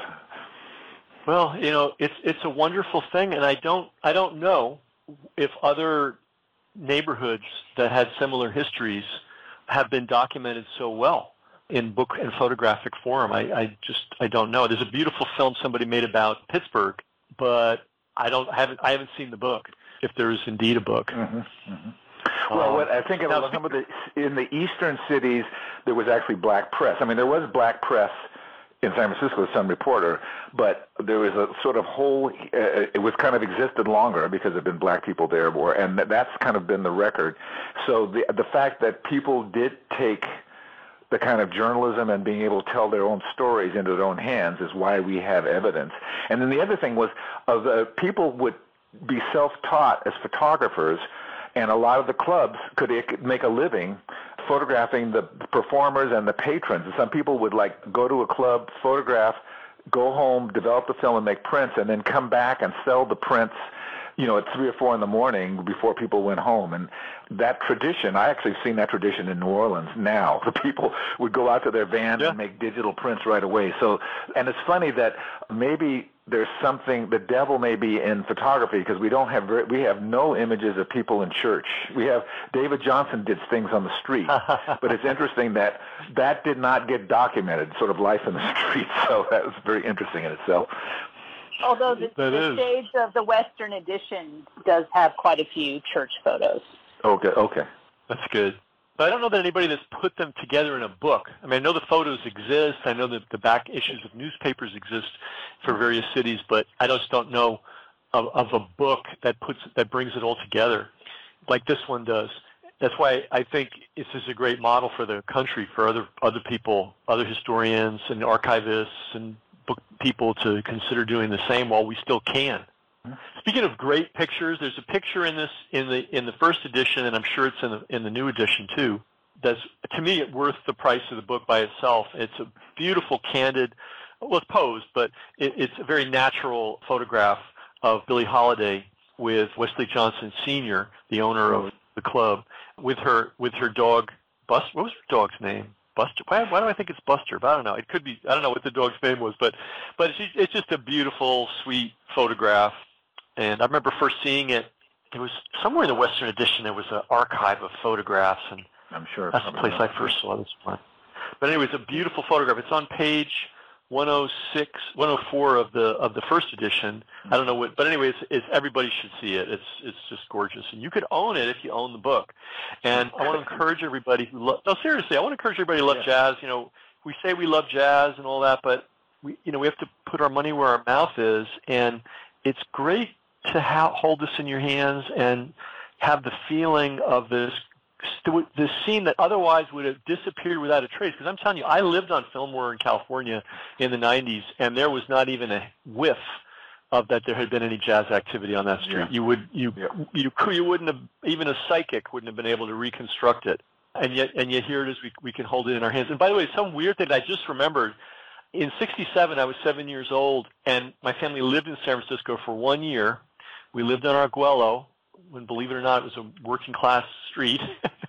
Well, you know, it's it's a wonderful thing, and I don't I don't know if other neighborhoods that had similar histories have been documented so well in book and photographic form. I, I just I don't know. There's a beautiful film somebody made about Pittsburgh, but I don't I haven't I haven't seen the book. If there is indeed a book. Mm-hmm, mm-hmm. Well, what I think now, of some of the in the eastern cities, there was actually black press. I mean, there was black press in San Francisco, the Sun Reporter, but there was a sort of whole, uh, it was kind of existed longer because there have been black people there more, and that's kind of been the record. So the the fact that people did take the kind of journalism and being able to tell their own stories into their own hands is why we have evidence. And then the other thing was, uh, the people would be self-taught as photographers, and a lot of the clubs could make a living photographing the performers and the patrons. And some people would like go to a club, photograph, go home, develop the film and make prints, and then come back and sell the prints, you know, at three or four in the morning before people went home. And that tradition, I actually seen that tradition in New Orleans now. The people would go out to their van yeah. and make digital prints right away. So, and it's funny that maybe there's something, the devil may be in photography, because we don't have, very, we have no images of people in church. We have, David Johnson did things on the street, but it's interesting that that did not get documented, sort of life in the street. So that was very interesting in itself. Although the, the stage of the Western edition does have quite a few church photos. Okay, okay. That's good. But I don't know that anybody that's put them together in a book. I mean, I know the photos exist. I know that the back issues of newspapers exist for various cities, but I just don't know of, of a book that puts that brings it all together like this one does. That's why I think this is a great model for the country, for other other people, other historians and archivists and book people to consider doing the same while we still can. Speaking of great pictures, there's a picture in this in the in the first edition, and I'm sure it's in the in the new edition too. That's, to me, worth the price of the book by itself. It's a beautiful, candid, well, it's posed, but it, it's a very natural photograph of Billie Holiday with Wesley Johnson Senior, the owner of the club, with her with her dog Buster. What was her dog's name? Buster. Why, why do I think it's Buster? But I don't know. It could be. I don't know what the dog's name was, but but it's, it's just a beautiful, sweet photograph. And I remember first seeing it. It was somewhere in the Western edition. There was an archive of photographs, and I'm sure that's the place I first saw this one. But anyway, it's a beautiful photograph. It's on page one oh six, one oh four of the of the first edition. I don't know what, but anyway, it's, it's everybody should see it. It's it's just gorgeous, and you could own it if you own the book. And I want to encourage everybody who lo- no seriously, I want to encourage everybody who loves yeah. jazz. You know, we say we love jazz and all that, but we you know we have to put our money where our mouth is, and it's great to ha- hold this in your hands and have the feeling of this this scene that otherwise would have disappeared without a trace. Because I'm telling you, I lived on Fillmore in California in the nineties, and there was not even a whiff of that there had been any jazz activity on that street. Yeah. You would you yeah. you could you wouldn't have, even a psychic wouldn't have been able to reconstruct it. And yet and yet here it is. We we can hold it in our hands. And by the way, some weird thing I just remembered. In sixty-seven, I was seven years old, and my family lived in San Francisco for one year. We lived on Arguello, when, believe it or not, it was a working-class street.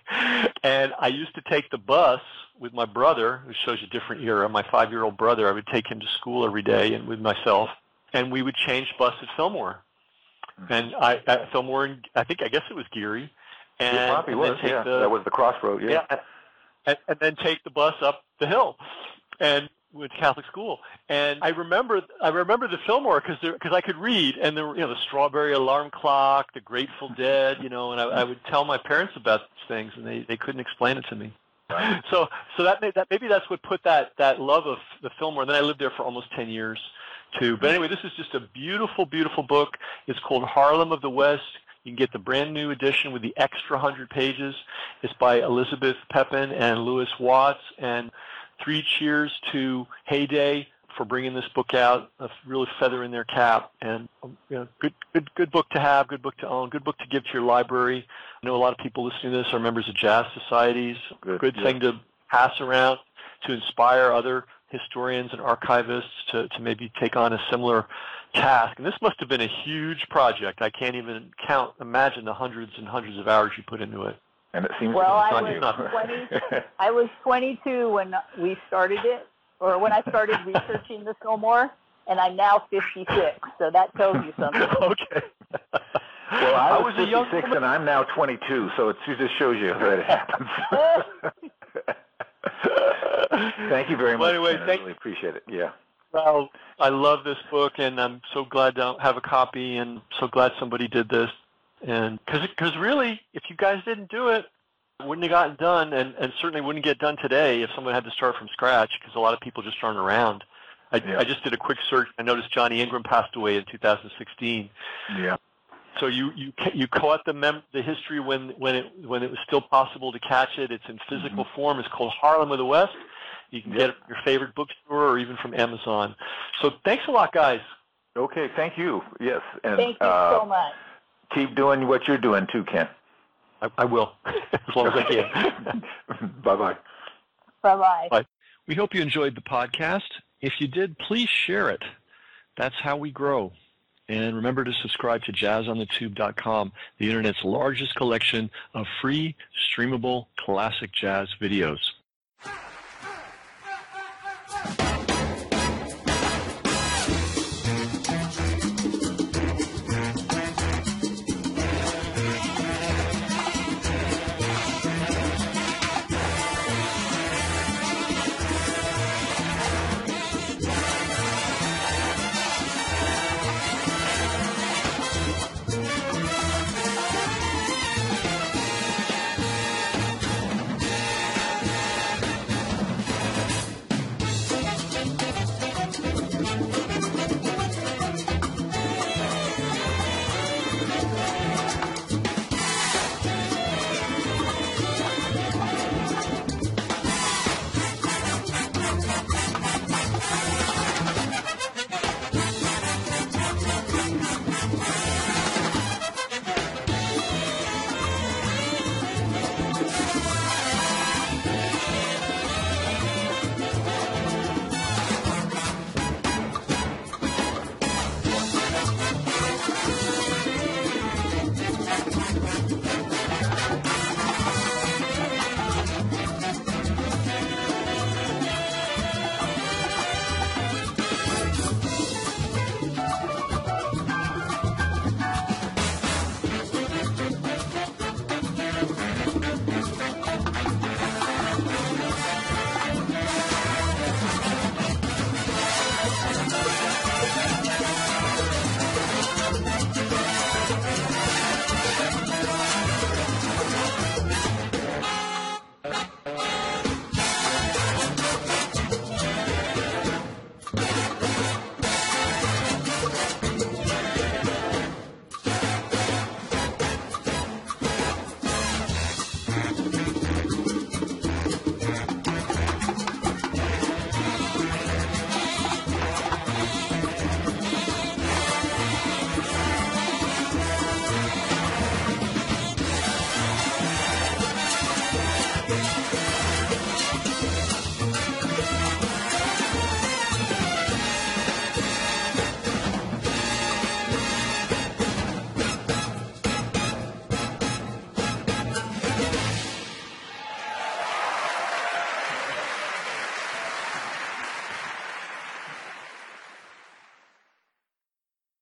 And I used to take the bus with my brother, which shows you a different era. My five-year-old brother, I would take him to school every day and with myself, and we would change bus at Fillmore. And I, at Fillmore, I think, I guess it was Geary. And, it probably and was, take yeah. The, that was the crossroad, yeah. yeah and, and then take the bus up the hill. And went to Catholic school, and I remember I remember the Fillmore because because I could read, and there were, you know, the Strawberry Alarm Clock, the Grateful Dead, you know, and I, I would tell my parents about these things, and they, they couldn't explain it to me. Right. So so that, that maybe that's what put that, that love of the Fillmore. And then I lived there for almost ten years, too. But anyway, this is just a beautiful, beautiful book. It's called Harlem of the West. You can get the brand new edition with the extra one hundred pages. It's by Elizabeth Pepin and Louis Watts. And three cheers to Heyday for bringing this book out, a really feather in their cap. And you know, good, good, good book to have, good book to own, good book to give to your library. I know a lot of people listening to this are members of jazz societies. Good, good yeah. thing to pass around to inspire other historians and archivists to, to maybe take on a similar task. And this must have been a huge project. I can't even count, imagine the hundreds and hundreds of hours you put into it. And it seems well, I was, twenty, I was twenty-two when we started it, or when I started researching the Fillmore, and I'm now fifty-six, so that tells you something. Okay. Well, I was, I was fifty-six, and I'm now twenty-two, so it just shows you that it happens. Thank you very much. Well, anyway, I thank really appreciate it. Yeah. Well, I love this book, and I'm so glad to have a copy, and so glad somebody did this. And because really, if you guys didn't do it, it wouldn't have gotten done, and, and certainly wouldn't get done today if someone had to start from scratch, because a lot of people just aren't around. I, yeah. I just did a quick search. I noticed Johnny Ingram passed away in two thousand sixteen. Yeah. So you you you caught the mem- the history when when it when it was still possible to catch it. It's in physical mm-hmm. form. It's called Harlem of the West. You can yep. get it from your favorite bookstore or even from Amazon. So thanks a lot, guys. Okay, thank you. Yes, and thank you uh, so much. Keep doing what you're doing too, Ken. I, I will, as long as I can. Bye-bye. Bye-bye. Bye. We hope you enjoyed the podcast. If you did, please share it. That's how we grow. And remember to subscribe to jazz on the tube dot com, the Internet's largest collection of free, streamable, classic jazz videos.